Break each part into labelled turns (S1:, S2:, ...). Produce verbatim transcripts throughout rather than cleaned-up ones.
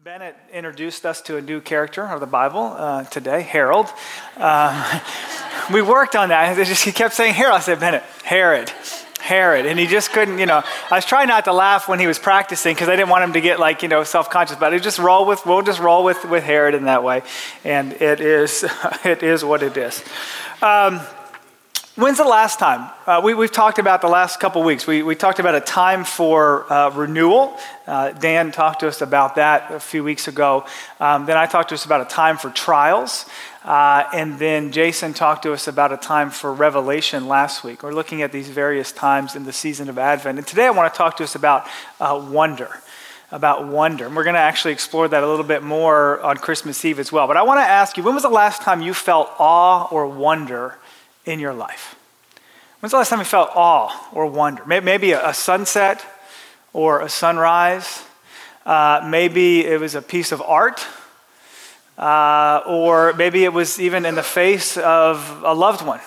S1: Bennett introduced us to a new character of the Bible uh, today, Harold. Um, we worked on that. Just, he kept saying Harold. I said, Bennett, Herod, Herod. And he just couldn't, you know, I was trying not to laugh when he was practicing because I didn't want him to get like, you know, self-conscious, but I just roll with, we'll just roll with, with Herod in that way. And it is, it is what it is. Um, When's the last time? Uh, we, we've talked about the last couple weeks. We, we talked about a time for uh, renewal. Uh, Dan talked to us about that a few weeks ago. Um, then I talked to us about a time for trials. Uh, and then Jason talked to us about a time for revelation last week. We're looking at these various times in the season of Advent. And today I want to talk to us about uh, wonder. About wonder. And we're going to actually explore that a little bit more on Christmas Eve as well. But I want to ask you, when was the last time you felt awe or wonder in your life? When's the last time you felt awe or wonder? Maybe a sunset or a sunrise. Uh, maybe it was a piece of art. Uh, or maybe it was even in the face of a loved one.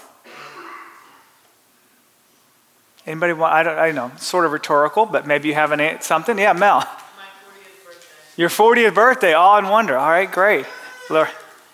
S1: Anybody want, I don't, I know, sort of rhetorical, but maybe you have an, something. Yeah, Mel.
S2: My fortieth birthday.
S1: Your fortieth birthday, awe and wonder. All right, great. Lord.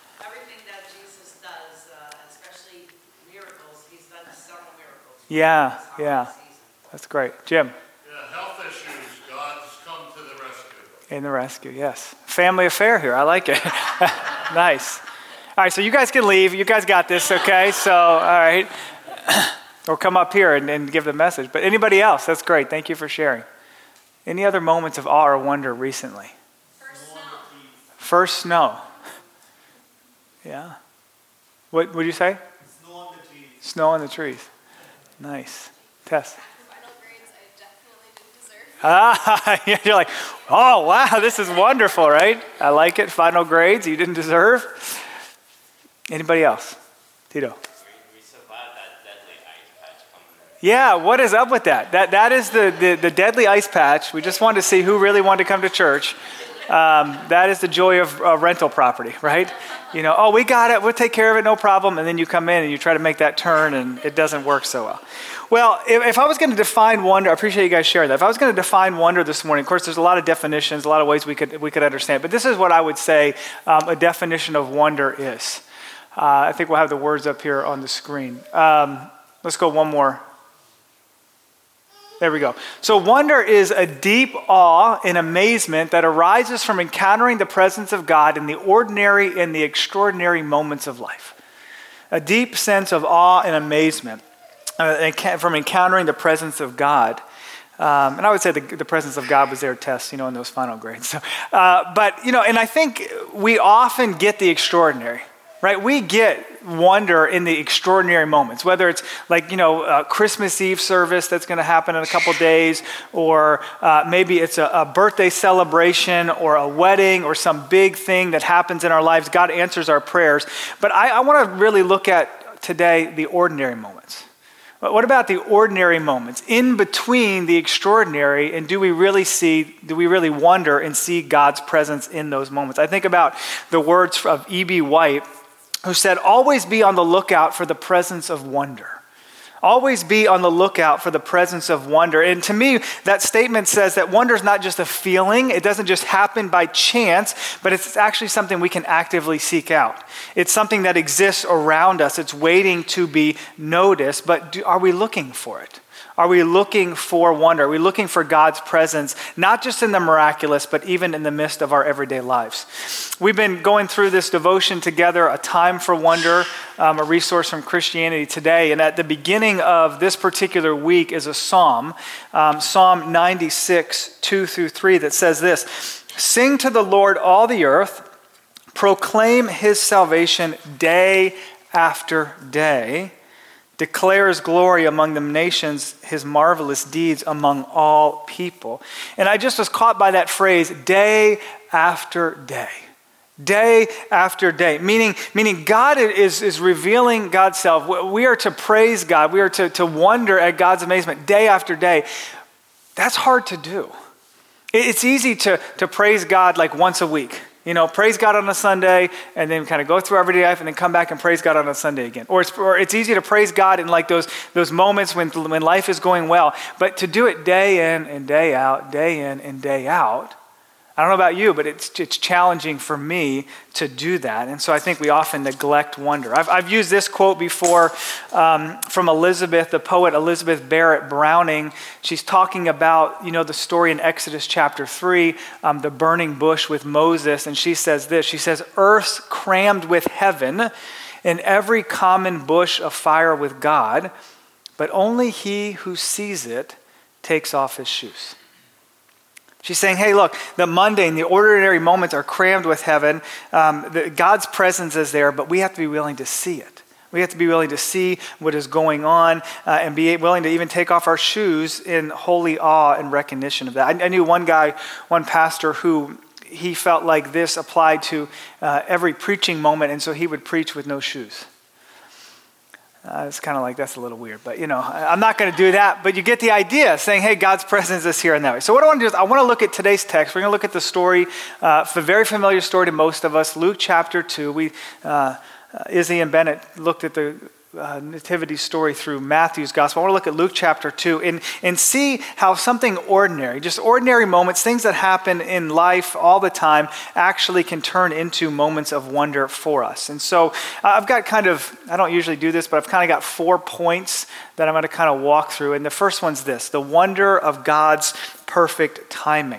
S1: Yeah, yeah, that's great. Jim?
S3: Yeah, health issues, God's come to the rescue.
S1: In the rescue, yes. Family affair here, I like it. Nice. All right, so you guys can leave. You guys got this, okay? So, all right. Or come up here and, and give the message. But anybody else, that's great. Thank you for sharing. Any other moments of awe or wonder recently?
S2: First snow.
S1: First snow. Yeah. What would you say?
S3: Snow on the trees.
S1: Snow on the trees. Nice. Tess?
S4: Final grades I definitely didn't deserve.
S1: Ah, you're like, oh, wow, this is wonderful, right? I like it. Final grades you didn't deserve. Anybody else? Tito?
S5: We, we survived that deadly ice patch coming there.
S1: Yeah, what is up with that? That That is the, the, the deadly ice patch. We just wanted to see who really wanted to come to church. Um, that is the joy of uh, rental property, right? You know, oh, we got it. We'll take care of it. No problem. And then you come in and you try to make that turn and it doesn't work so well. Well, if, if I was going to define wonder, I appreciate you guys sharing that. If I was going to define wonder this morning, of course, there's a lot of definitions, a lot of ways we could we could understand. But this is what I would say um, a definition of wonder is. Uh, I think we'll have the words up here on the screen. Um, let's go one more. There we go. So wonder is a deep awe and amazement that arises from encountering the presence of God in the ordinary and the extraordinary moments of life. A deep sense of awe and amazement uh, from encountering the presence of God. Um, and I would say the, the presence of God was their test, you know, in those final grades. So, uh, but, you know, and I think we often get the extraordinary. Right, we get wonder in the extraordinary moments, whether it's like, you know, a Christmas Eve service that's going to happen in a couple days, or uh, maybe it's a, a birthday celebration or a wedding or some big thing that happens in our lives. God answers our prayers. But I, I want to really look at today the ordinary moments. But what about the ordinary moments in between the extraordinary, and do we really see, do we really wonder and see God's presence in those moments? I think about the words of E B White, who said, always be on the lookout for the presence of wonder. Always be on the lookout for the presence of wonder. And to me, that statement says that wonder is not just a feeling. It doesn't just happen by chance, but it's actually something we can actively seek out. It's something that exists around us. It's waiting to be noticed, but do, are we looking for it? Are we looking for wonder? Are we looking for God's presence, not just in the miraculous, but even in the midst of our everyday lives? We've been going through this devotion together, A Time for Wonder, um, a resource from Christianity Today. And at the beginning of this particular week is a psalm, um, Psalm ninety-six, two through three, that says this: Sing to the Lord, all the earth, proclaim his salvation day after day. Declare his glory among the nations, his marvelous deeds among all people. And I just was caught by that phrase, day after day. Day after day. Meaning, meaning God is, is revealing God's self. We are to praise God. We are to, to wonder at God's amazement day after day. That's hard to do. It's easy to, to praise God like once a week. You know, praise God on a Sunday and then kind of go through everyday life and then come back and praise God on a Sunday again. Or it's, or it's easy to praise God in like those, those moments when, when life is going well. But to do it day in and day out, day in and day out, I don't know about you, but it's it's challenging for me to do that. And so I think we often neglect wonder. I've, I've used this quote before um, from Elizabeth, the poet Elizabeth Barrett Browning. She's talking about, you know, the story in Exodus chapter three, um, the burning bush with Moses. And she says this, she says, "Earth's crammed with heaven and every common bush afire with God, but only he who sees it takes off his shoes." She's saying, hey, look, the mundane, the ordinary moments are crammed with heaven. Um, the, God's presence is there, but we have to be willing to see it. We have to be willing to see what is going on uh, and be willing to even take off our shoes in holy awe and recognition of that. I, I knew one guy, one pastor who he felt like this applied to uh, every preaching moment, and so he would preach with no shoes. Uh, it's kind of like, that's a little weird, but you know, I'm not going to do that, but you get the idea, saying, hey, God's presence is here and that way. So what I want to do is I want to look at today's text. We're going to look at the story, uh, a very familiar story to most of us, Luke chapter two. We, uh, uh, Izzy and Bennett looked at the uh, nativity story through Matthew's gospel. I want to look at Luke chapter two and, and see how something ordinary, just ordinary moments, things that happen in life all the time, actually can turn into moments of wonder for us. And so uh, I've got kind of, I don't usually do this, but I've kind of got four points that I'm going to kind of walk through. And the first one's this, the wonder of God's perfect timing.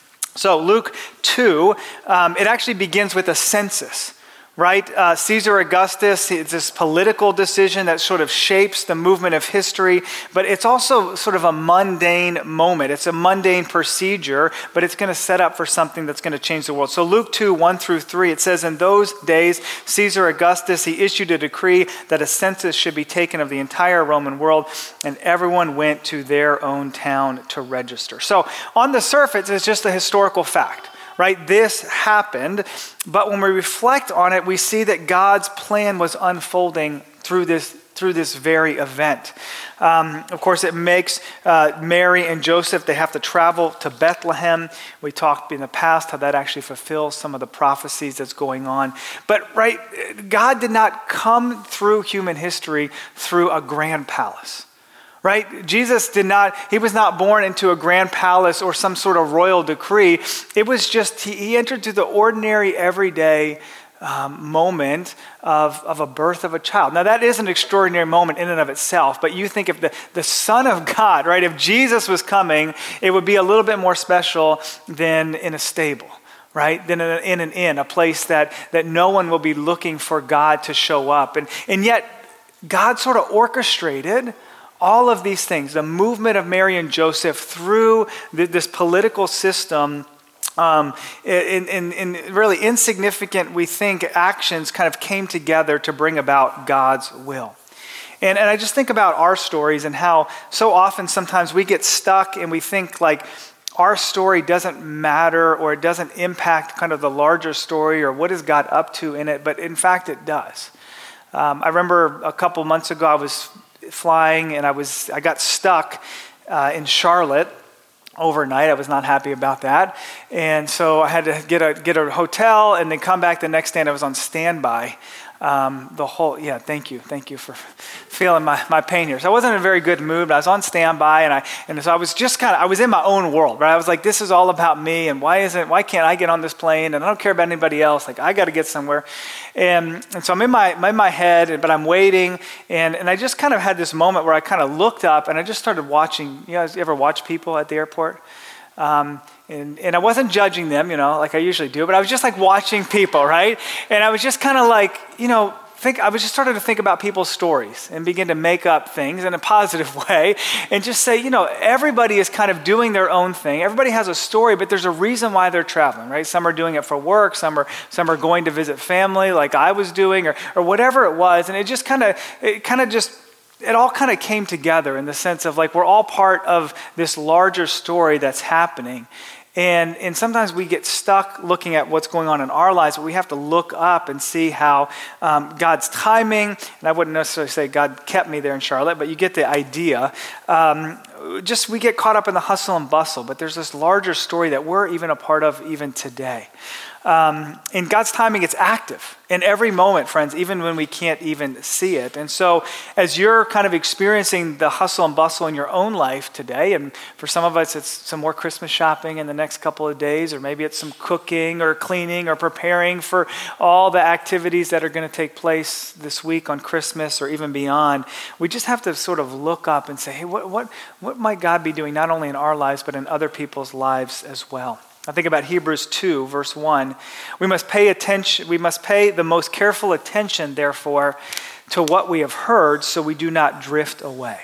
S1: So Luke two, um, it actually begins with a census. Right? Uh, Caesar Augustus, it's this political decision that sort of shapes the movement of history, but it's also sort of a mundane moment. It's a mundane procedure, but it's going to set up for something that's going to change the world. So Luke two, one through three, it says, in those days, Caesar Augustus, he issued a decree that a census should be taken of the entire Roman world, and everyone went to their own town to register. So on the surface, it's just a historical fact. Right? This happened, but when we reflect on it, we see that God's plan was unfolding through this through this very event. Um, of course, it makes uh, Mary and Joseph, they have to travel to Bethlehem. We talked in the past how that actually fulfills some of the prophecies that's going on. But right, God did not come through human history through a grand palace. Right? Jesus did not, he was not born into a grand palace or some sort of royal decree. It was just, he, he entered through the ordinary, everyday um, moment of, of a birth of a child. Now that is an extraordinary moment in and of itself, but you think if the, the Son of God, right, if Jesus was coming, it would be a little bit more special than in a stable. Right? Than in an inn, a place that, that no one will be looking for God to show up. And, and yet, God sort of orchestrated all of these things, the movement of Mary and Joseph through the, this political system, um, in, in, in really insignificant, we think, actions kind of came together to bring about God's will. And, and I just think about our stories and how so often sometimes we get stuck and we think like our story doesn't matter or it doesn't impact kind of the larger story or what is God up to in it, but in fact it does. Um, I remember a couple months ago I was flying and I was I got stuck uh, in Charlotte overnight. I was not happy about that, and so I had to get a get a hotel and then come back the next day. And I was on standby um, the whole. Yeah, thank you, thank you for feeling my, my pain here. So I wasn't in a very good mood, but I was on standby, and I and so I was just kind of I was in my own world, right? I was like, this is all about me, and why isn't why can't I get on this plane? And I don't care about anybody else. Like I got to get somewhere, and and so I'm in my in my head, but I'm waiting, and and I just kind of had this moment where I kind of looked up and I just started watching. You guys ever watch people at the airport? Um, and, and I wasn't judging them, you know, like I usually do, but I was just like watching people, right? And I was just kind of like, you know, think, I was just starting to think about people's stories and begin to make up things in a positive way and just say, you know, everybody is kind of doing their own thing. Everybody has a story, but there's a reason why they're traveling, right? Some are doing it for work. Some are, some are going to visit family like I was doing or, or whatever it was. And it just kind of, it kind of just, it all kind of came together in the sense of like we're all part of this larger story that's happening. And and sometimes we get stuck looking at what's going on in our lives, but we have to look up and see how um, God's timing, and I wouldn't necessarily say God kept me there in Charlotte, but you get the idea. Um, know, just we get caught up in the hustle and bustle, but there's this larger story that we're even a part of even today. Um, in God's timing, it's active in every moment, friends, even when we can't even see it. And so as you're kind of experiencing the hustle and bustle in your own life today, and for some of us, it's some more Christmas shopping in the next couple of days, or maybe it's some cooking or cleaning or preparing for all the activities that are going to take place this week on Christmas or even beyond. We just have to sort of look up and say, hey, what, what, what might God be doing not only in our lives, but in other people's lives as well? I think about Hebrews two, verse one. We must pay attention, we must pay the most careful attention, therefore, to what we have heard so we do not drift away.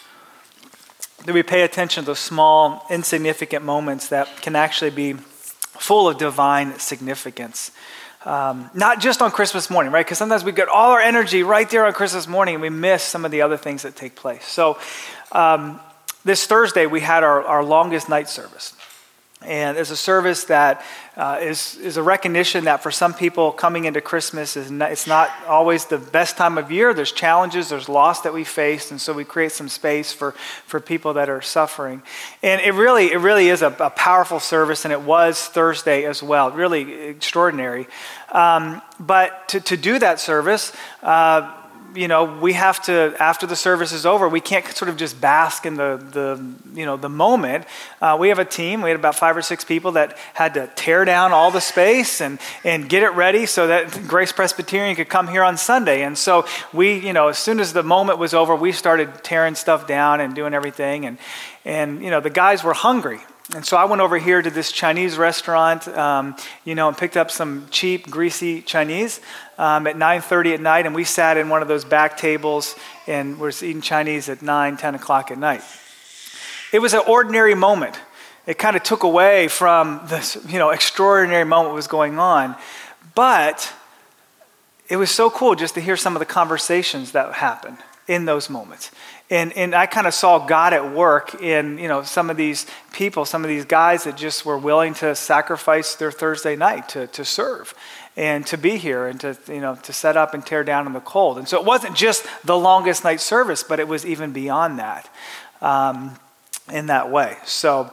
S1: That we pay attention to those small, insignificant moments that can actually be full of divine significance. Um, not just on Christmas morning, right? Because sometimes we get all our energy right there on Christmas morning and we miss some of the other things that take place. So um, this Thursday, we had our, our longest night service. And it's a service that uh, is, is a recognition that for some people coming into Christmas, is not, it's not always the best time of year. There's challenges, there's loss that we face, and so we create some space for, for people that are suffering. And it really it really is a, a powerful service, and it was Thursday as well, really extraordinary. Um, but to, to do that service, uh, you know, we have to, after the service is over, we can't sort of just bask in the, the you know, the moment. Uh, we have a team, we had about five or six people that had to tear down all the space and, and get it ready so that Grace Presbyterian could come here on Sunday. And so we, you know, as soon as the moment was over, we started tearing stuff down and doing everything. And, and you know, the guys were hungry. And so I went over here to this Chinese restaurant, um, you know, and picked up some cheap, greasy Chinese um, at nine thirty at night. And we sat in one of those back tables and were eating Chinese at nine, ten o'clock at night. It was an ordinary moment. It kind of took away from this, you know, extraordinary moment that was going on. But it was so cool just to hear some of the conversations that happened in those moments. And and I kind of saw God at work in, you know, some of these people, some of these guys that just were willing to sacrifice their Thursday night to, to serve and to be here and to, you know, to set up and tear down in the cold. And so it wasn't just the longest night service, but it was even beyond that um, in that way. So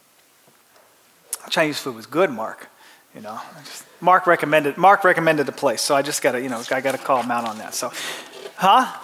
S1: Chinese food was good, Mark. You know, just, Mark recommended Mark recommended the place, so I just got to, you know, I got to call him out on that. So, huh?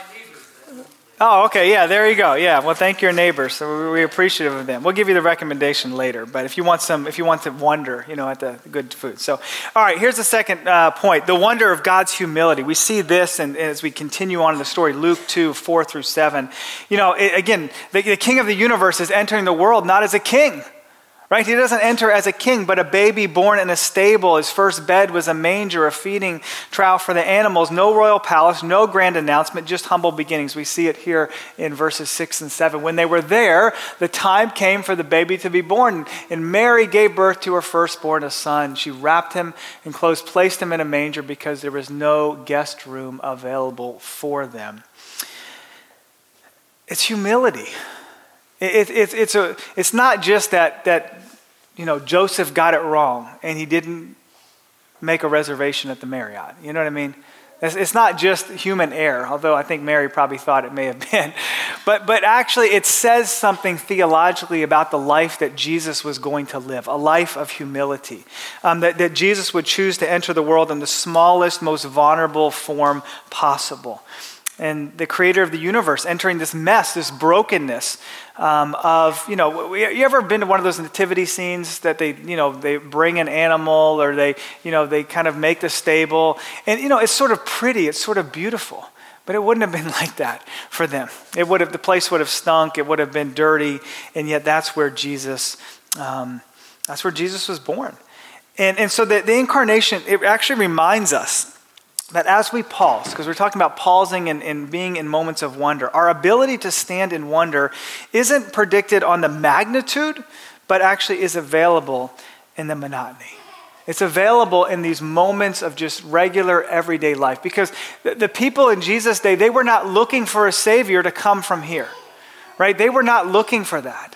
S1: Oh, okay, yeah, there you go. Yeah, well, thank your neighbors. So we're appreciative of them. We'll give you the recommendation later. But if you want some, if you want to wonder, you know, at the good food. So, all right, here's the second uh, point: the wonder of God's humility. We see this, and as we continue on in the story, Luke two, four through seven. You know, it, again, the, the King of the universe is entering the world not as a king. Right? He doesn't enter as a king, but a baby born in a stable. His first bed was a manger, a feeding trough for the animals. No royal palace, no grand announcement, just humble beginnings. We see it here in verses six and seven. When they were there, the time came for the baby to be born. And Mary gave birth to her firstborn, a son. She wrapped him in clothes, placed him in a manger because there was no guest room available for them. It's humility. It, it, it's a. It's not just that that you know Joseph got it wrong and he didn't make a reservation at the Marriott. You know what I mean? It's, it's not just human error, although I think Mary probably thought it may have been. But but actually, it says something theologically about the life that Jesus was going to live, a life of humility. Um, that that Jesus would choose to enter the world in the smallest, most vulnerable form possible. And the creator of the universe entering this mess, this brokenness um, of, you know, you ever been to one of those nativity scenes that they, you know, they bring an animal or they, you know, they kind of make the stable. And, you know, it's sort of pretty, it's sort of beautiful. But it wouldn't have been like that for them. It would have, the place would have stunk, it would have been dirty. And yet that's where Jesus, um, that's where Jesus was born. And, and so the, the incarnation, it actually reminds us that as we pause, because we're talking about pausing and, and being in moments of wonder, our ability to stand in wonder isn't predicted on the magnitude, but actually is available in the monotony. It's available in these moments of just regular everyday life. Because the, the people in Jesus' day, they were not looking for a savior to come from here, right? They were not looking for that.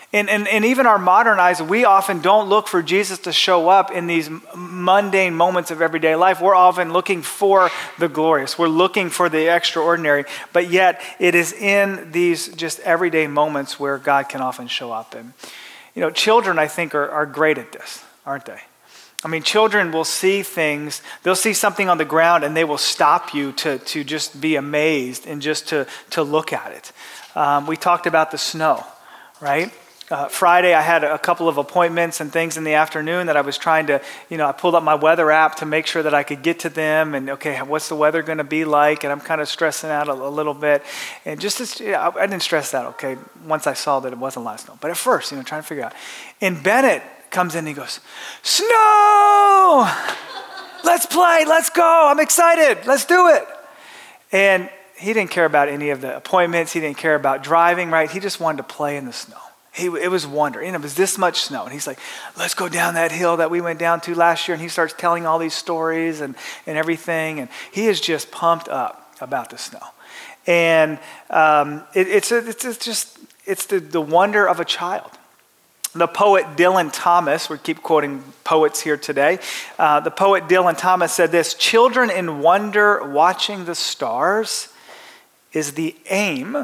S1: And, and, and even our modern eyes, we often don't look for Jesus to show up in these mundane moments of everyday life. We're often looking for the glorious. We're looking for the extraordinary. But yet, it is in these just everyday moments where God can often show up. And, you know, children, I think, are, are great at this, aren't they? I mean, children will see things, they'll see something on the ground and they will stop you to, to just be amazed and just to, to look at it. Um, we talked about the snow, right? Uh, Friday, I had a couple of appointments and things in the afternoon that I was trying to, you know, I pulled up my weather app to make sure that I could get to them. And, okay, what's the weather going to be like? And I'm kind of stressing out a, a little bit. And just, as, yeah, I, I didn't stress that, okay, once I saw that it wasn't last snow. But at first, you know, trying to figure out. And Bennett comes in and he goes, snow! Let's play, let's go, I'm excited, let's do it. And he didn't care about any of the appointments, he didn't care about driving, right? He just wanted to play in the snow. He, it was wonder. And it was this much snow. And he's like, let's go down that hill that we went down to last year. And he starts telling all these stories and, and everything. And he is just pumped up about the snow. And um, it, it's, a, it's, it's just, it's the, the wonder of a child. The poet Dylan Thomas, we keep quoting poets here today. Uh, the poet Dylan Thomas said this: children in wonder watching the stars is the aim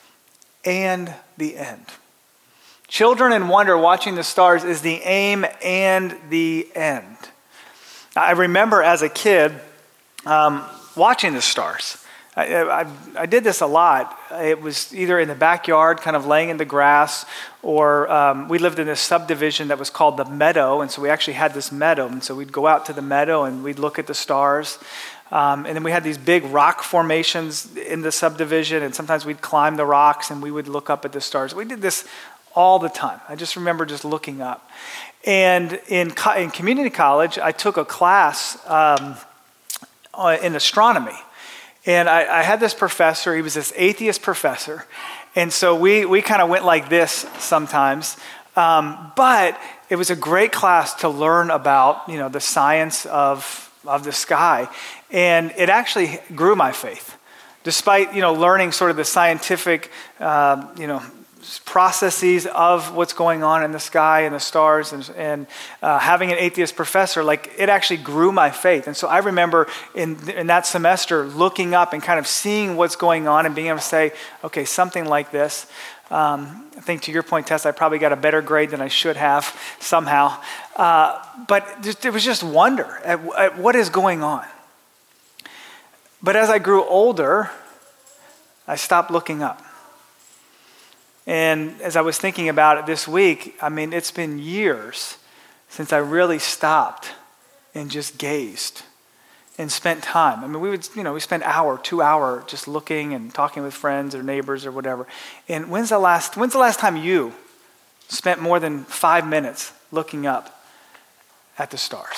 S1: and the end. Children in wonder watching the stars is the aim and the end. I remember as a kid um, watching the stars. I, I, I did this a lot. It was either in the backyard, kind of laying in the grass, or um, we lived in this subdivision that was called the Meadow, and so we actually had this meadow, and so we'd go out to the meadow and we'd look at the stars. Um, and then we had these big rock formations in the subdivision, and sometimes we'd climb the rocks and we would look up at the stars. We did this all the time. I just remember just looking up. And in, co- in community college, I took a class um, in astronomy. And I, I had this professor, he was this atheist professor. And so we, we kind of went like this sometimes. Um, but it was a great class to learn about, you know, the science of, of the sky. And it actually grew my faith. Despite, you know, learning sort of the scientific, uh, you know, processes of what's going on in the sky and the stars, and, and uh, having an atheist professor, like it actually grew my faith. And so I remember in in that semester looking up and kind of seeing what's going on and being able to say, okay, something like this. Um, I think to your point, Tess, I probably got a better grade than I should have somehow. Uh, but just, it was just wonder at, at what is going on. But as I grew older, I stopped looking up. And as I was thinking about it this week, I mean, it's been years since I really stopped and just gazed and spent time. I mean, we would, you know, we spent an hour, two hour just looking and talking with friends or neighbors or whatever. And when's the last, when's the last time you spent more than five minutes looking up at the stars?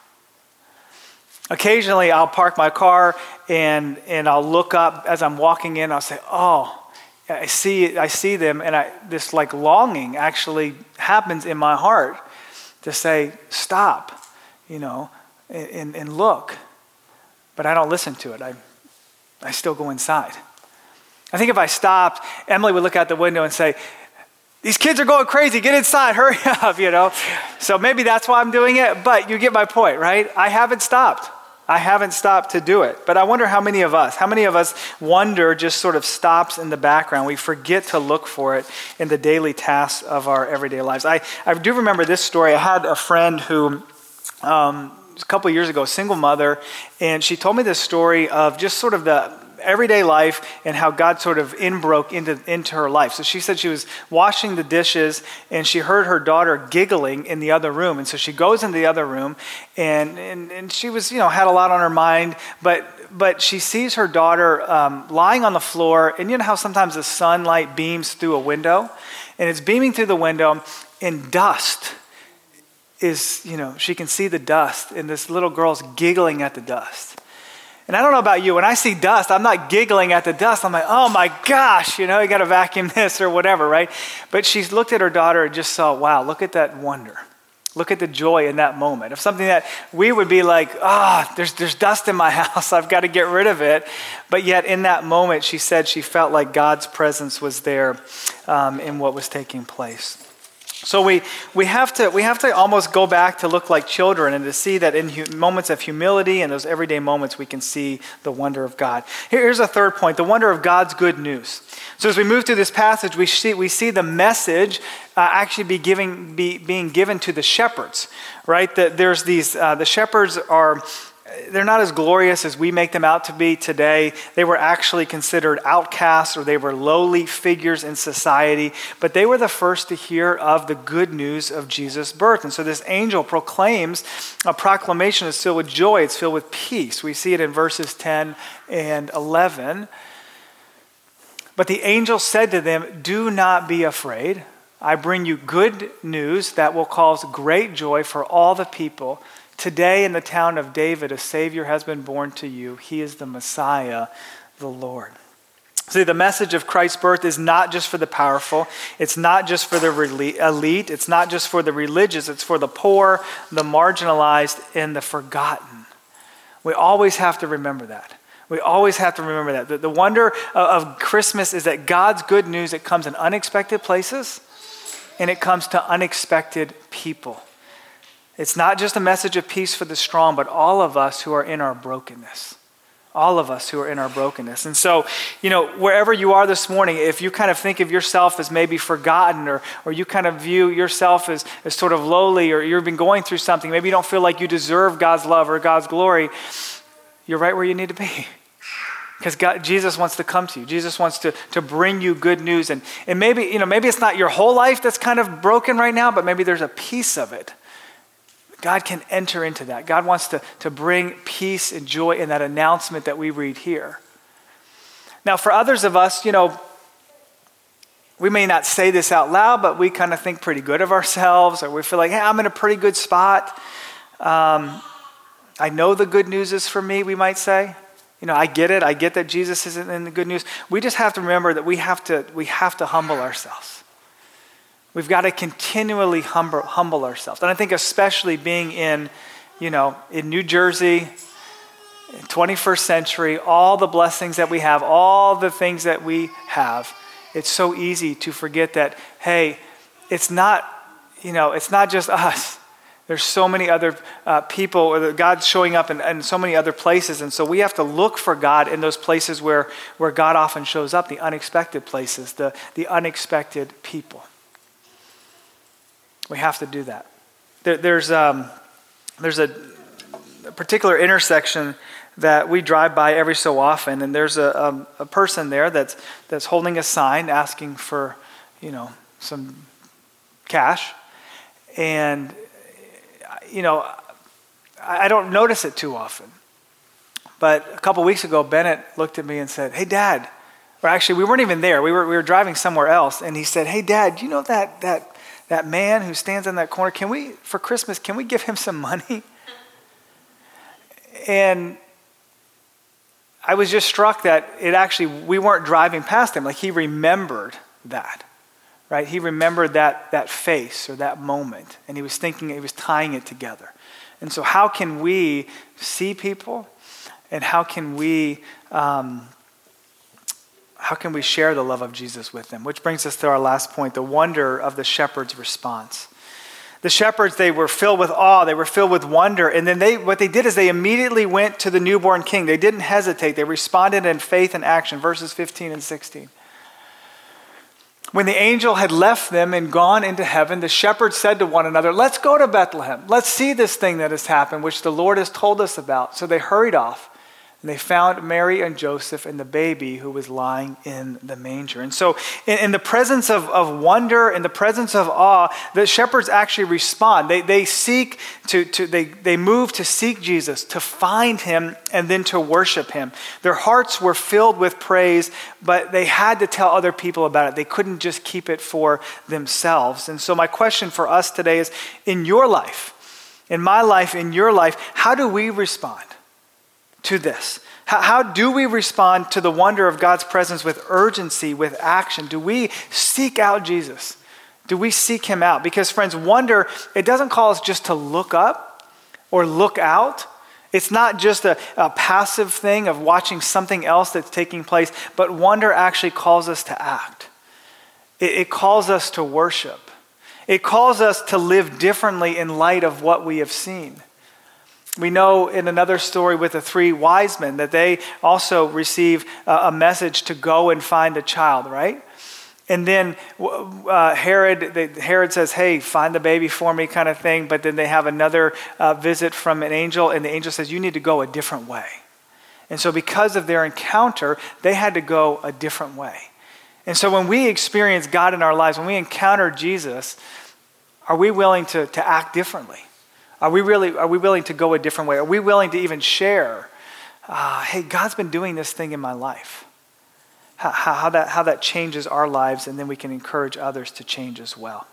S1: Occasionally, I'll park my car and and I'll look up as I'm walking in. I'll say, "Oh, I see, I see them," and I, this like longing actually happens in my heart to say, "Stop," you know, and, and look. But I don't listen to it. I, I still go inside. I think if I stopped, Emily would look out the window and say, "These kids are going crazy. Get inside. Hurry up," you know. So maybe that's why I'm doing it. But you get my point, right? I haven't stopped. I haven't stopped to do it. But I wonder how many of us, how many of us wonder just sort of stops in the background. We forget to look for it in the daily tasks of our everyday lives. I, I do remember this story. I had a friend who, um, a couple of years ago, a single mother, and she told me this story of just sort of the everyday life and how God sort of inbroke into, into her life. So she said she was washing the dishes and she heard her daughter giggling in the other room. And so she goes into the other room and, and, and she was, you know, had a lot on her mind, but but she sees her daughter um, lying on the floor. And you know how sometimes the sunlight beams through a window? And it's beaming through the window and dust is, you know, she can see the dust and this little girl's giggling at the dust. And I don't know about you, when I see dust, I'm not giggling at the dust. I'm like, oh my gosh, you know, you got to vacuum this or whatever, right? But she's looked at her daughter and just saw, wow, look at that wonder. Look at the joy in that moment of something that we would be like, ah, oh, there's there's dust in my house. I've got to get rid of it. But yet in that moment, she said she felt like God's presence was there um, in what was taking place. So we, we, have to, we have to almost go back to look like children and to see that in hu- moments of humility and those everyday moments we can see the wonder of God. Here- Here's a third point, the wonder of God's good news. So as we move through this passage, we see, we see the message uh, actually be giving, be, being given to the shepherds, right? That there's these, uh, the shepherds are... They're not as glorious as we make them out to be today. They were actually considered outcasts, or they were lowly figures in society, but they were the first to hear of the good news of Jesus' birth. And so this angel proclaims a proclamation that's filled with joy. It's filled with peace. We see it in verses ten and eleven. But the angel said to them, "Do not be afraid. I bring you good news that will cause great joy for all the people. Today in the town of David, a Savior has been born to you. He is the Messiah, the Lord." See, the message of Christ's birth is not just for the powerful. It's not just for the elite. It's not just for the religious. It's for the poor, the marginalized, and the forgotten. We always have to remember that. We always have to remember that. The, the wonder of Christmas is that God's good news, it comes in unexpected places, and it comes to unexpected people. It's not just a message of peace for the strong, but all of us who are in our brokenness. All of us who are in our brokenness. And so, you know, wherever you are this morning, if you kind of think of yourself as maybe forgotten, or or you kind of view yourself as, as sort of lowly, or you've been going through something, maybe you don't feel like you deserve God's love or God's glory, you're right where you need to be. Because God, Jesus wants to come to you. Jesus wants to, to bring you good news. And, and maybe, you know, maybe it's not your whole life that's kind of broken right now, but maybe there's a piece of it. God can enter into that. God wants to, to bring peace and joy in that announcement that we read here. Now, for others of us, you know, we may not say this out loud, but we kind of think pretty good of ourselves, or we feel like, hey, I'm in a pretty good spot. Um, I know the good news is for me, we might say. You know, I get it. I get that Jesus isn't in the good news. We just have to remember that we have to, we have to humble ourselves. We've got to continually humble, humble ourselves. And I think especially being in, you know, in New Jersey, twenty-first century, all the blessings that we have, all the things that we have, it's so easy to forget that, hey, it's not, you know, it's not just us. There's so many other uh, people, or God's showing up in, in so many other places. And so we have to look for God in those places where, where God often shows up, the unexpected places, the, the unexpected people. We have to do that. There, there's um, there's a, a particular intersection that we drive by every so often, and there's a, um, a person there that's that's holding a sign asking for, you know, some cash, and you know, I, I don't notice it too often. But a couple weeks ago, Bennett looked at me and said, "Hey, Dad," or actually, we weren't even there. We were we were driving somewhere else, and he said, "Hey, Dad, do you know that that." That man who stands in that corner, can we, for Christmas, can we give him some money?" And I was just struck that it actually, we weren't driving past him. Like, he remembered that, right? He remembered that that face or that moment. And he was thinking, he was tying it together. And so how can we see people, and how can we... Um, How can we share the love of Jesus with them? Which brings us to our last point, the wonder of the shepherds' response. The shepherds, they were filled with awe, they were filled with wonder, and then they, what they did is they immediately went to the newborn king. They didn't hesitate. They responded in faith and action, verses fifteen and sixteen. When the angel had left them and gone into heaven, the shepherds said to one another, "Let's go to Bethlehem. Let's see this thing that has happened, which the Lord has told us about." So they hurried off. And they found Mary and Joseph and the baby who was lying in the manger. And so in, in the presence of, of wonder, in the presence of awe, the shepherds actually respond. They they seek to, to they, they move to seek Jesus, to find him, and then to worship him. Their hearts were filled with praise, but they had to tell other people about it. They couldn't just keep it for themselves. And so my question for us today is, in your life, in my life, in your life, how do we respond to this? How, how do we respond to the wonder of God's presence with urgency, with action? Do we seek out Jesus? Do we seek him out? Because friends, wonder, it doesn't call us just to look up or look out. It's not just a, a passive thing of watching something else that's taking place, but wonder actually calls us to act. It, it calls us to worship. It calls us to live differently in light of what we have seen. We know in another story with the three wise men that they also receive a message to go and find a child, right? And then uh, Herod, they, Herod says, hey, find the baby for me kind of thing. But then they have another uh, visit from an angel, and the angel says, you need to go a different way. And so because of their encounter, they had to go a different way. And so when we experience God in our lives, when we encounter Jesus, are we willing to, to act differently? Are we really, are we willing to go a different way? Are we willing to even share, uh, hey, God's been doing this thing in my life? How, how, that, how that changes our lives, and then we can encourage others to change as well.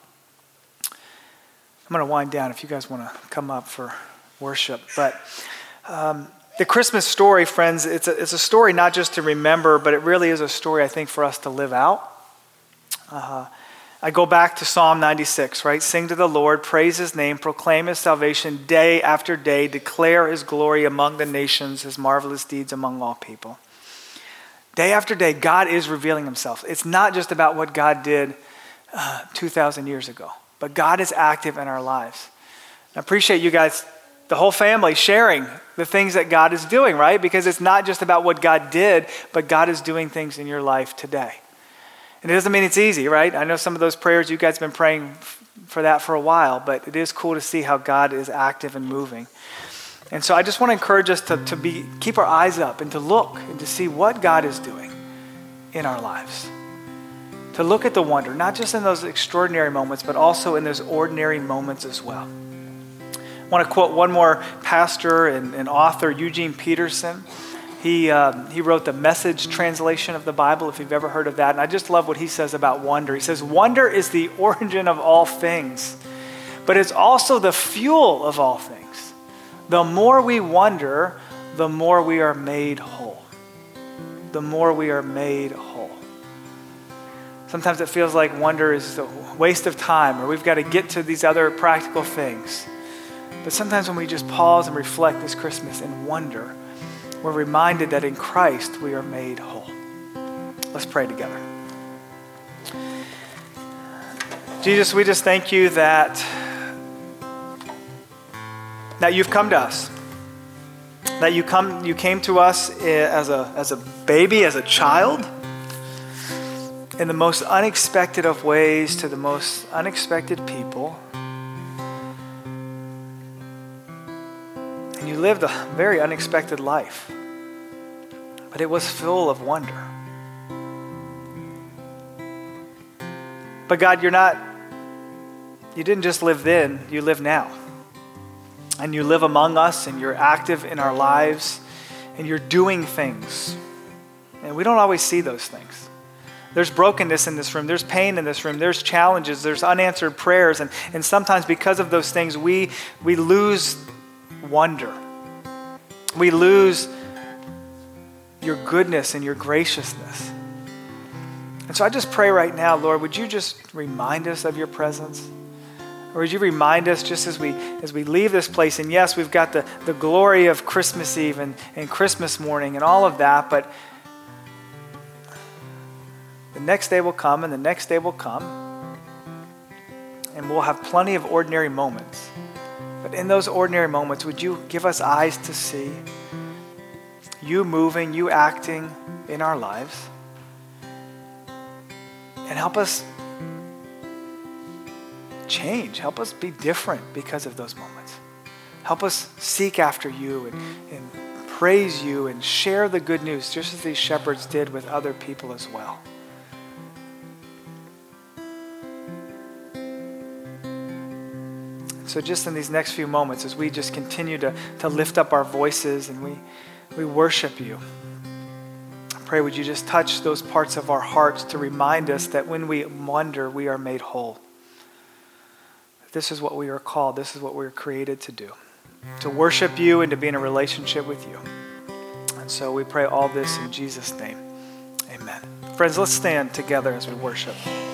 S1: I'm going to wind down if you guys want to come up for worship. But um, the Christmas story, friends, it's a, it's a story not just to remember, but it really is a story, I think, for us to live out. Uh, I go back to Psalm ninety-six, right? Sing to the Lord, praise his name, proclaim his salvation day after day, declare his glory among the nations, his marvelous deeds among all people. Day after day, God is revealing himself. It's not just about what God did uh, two thousand years ago, but God is active in our lives. I appreciate you guys, the whole family, sharing the things that God is doing, right? Because it's not just about what God did, but God is doing things in your life today. And it doesn't mean it's easy, right? I know some of those prayers, you guys have been praying f- for that for a while, but it is cool to see how God is active and moving. And so I just want to encourage us to, to be keep our eyes up and to look and to see what God is doing in our lives. To look at the wonder, not just in those extraordinary moments, but also in those ordinary moments as well. I want to quote one more pastor and, and author, Eugene Peterson. He um, he wrote the Message translation of the Bible, if you've ever heard of that. And I just love what he says about wonder. He says, wonder is the origin of all things, but it's also the fuel of all things. The more we wonder, the more we are made whole. The more we are made whole. Sometimes it feels like wonder is a waste of time, or we've got to get to these other practical things. But sometimes when we just pause and reflect this Christmas and wonder, we're reminded that in Christ we are made whole. Let's pray together. Jesus, we just thank you that, that you've come to us. That you come, you came to us as a, as a baby, as a child, in the most unexpected of ways to the most unexpected people. And you lived a very unexpected life, but it was full of wonder. But God, you're not, you didn't just live then, you live now. And you live among us, and you're active in our lives, and you're doing things. And we don't always see those things. There's brokenness in this room. There's pain in this room. There's challenges. There's unanswered prayers. And, and sometimes because of those things, we, we lose wonder. We lose your goodness and your graciousness. And so I just pray right now, Lord, would you just remind us of your presence? Or would you remind us just as we as we leave this place, and yes, we've got the, the glory of Christmas Eve and, and Christmas morning and all of that, but the next day will come and the next day will come, and we'll have plenty of ordinary moments. But in those ordinary moments, would you give us eyes to see you moving, you acting in our lives, and help us change. Help us be different because of those moments. Help us seek after you and, and praise you and share the good news just as these shepherds did with other people as well. So just in these next few moments, as we just continue to, to lift up our voices and we, we worship you, I pray would you just touch those parts of our hearts to remind us that when we wonder, we are made whole. This is what we are called. This is what we are created to do, to worship you and to be in a relationship with you. And so we pray all this in Jesus' name. Amen. Friends, let's stand together as we worship.